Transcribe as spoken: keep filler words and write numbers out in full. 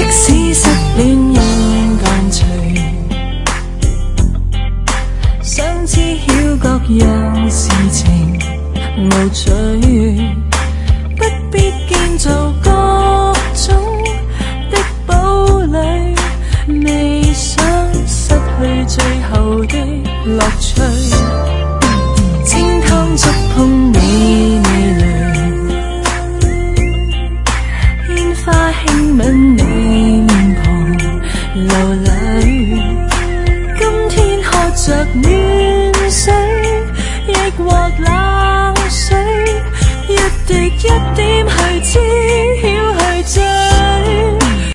使失戀應間隨，想知曉各樣事情無趣，不必建造各種的堡壘，未想失去最後的樂趣。清湯觸碰你味蕾，煙花輕吻你面龐流淚，今天喝着暖水，抑或冷水，一滴一滴